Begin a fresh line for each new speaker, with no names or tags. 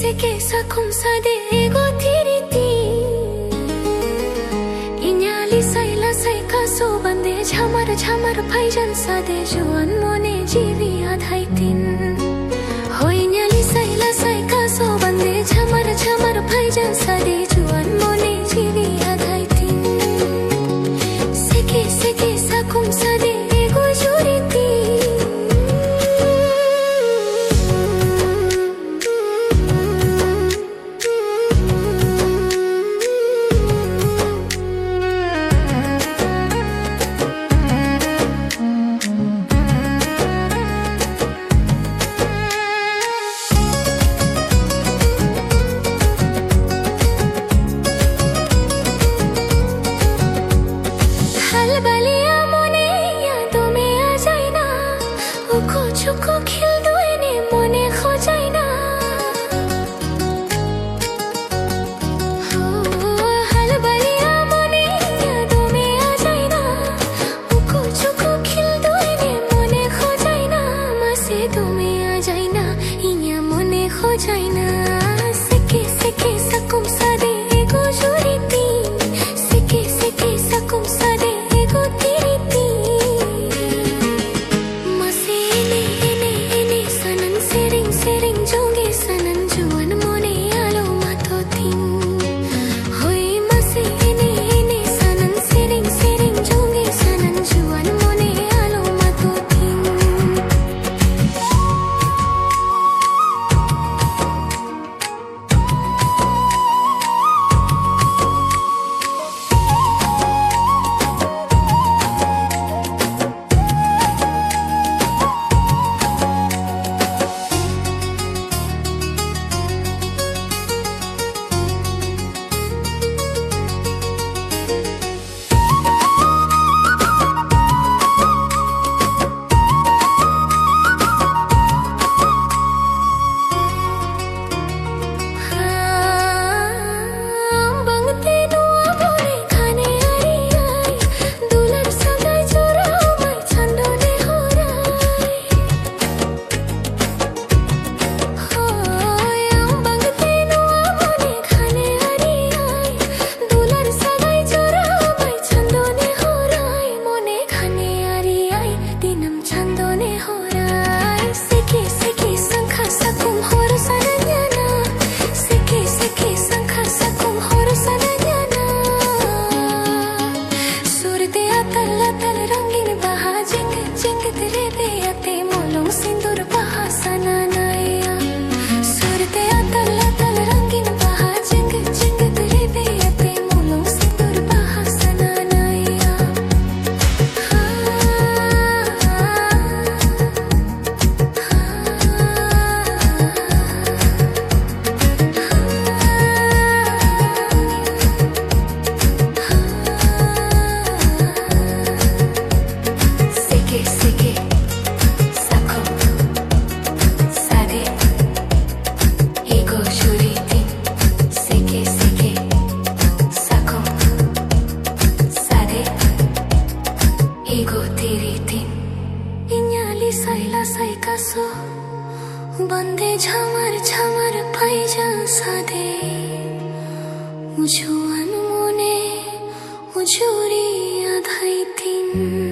seke sakum sade ego tiriti inyali saila sai kaso bande झमर फाइजन sade juan mone jivi adhai tin ho inyali saila sai kaso bande झमर फाइजन sade juan mone jivi adhai tin seke sakum sade ego juriti चुको खिल दुएने मने खोजाइना हाल बलिया मने यादों में आ जाइना उको चुको खिल दुएने मने खोजाइना मसे तुम्हें आ जाइना इन्या मने खोजाइना सेके सकुम सादे एगो जुरिती सेके सकुम सादे एगो तिरिती sering jonge sanan juan mone alo mato tin hoi mase ene sanan sering jonge sanan juan mone alo mato tin ego tiritin inyali saila sai kaso bande झमर फाइजन sade ujuan mone ujuri adhai tin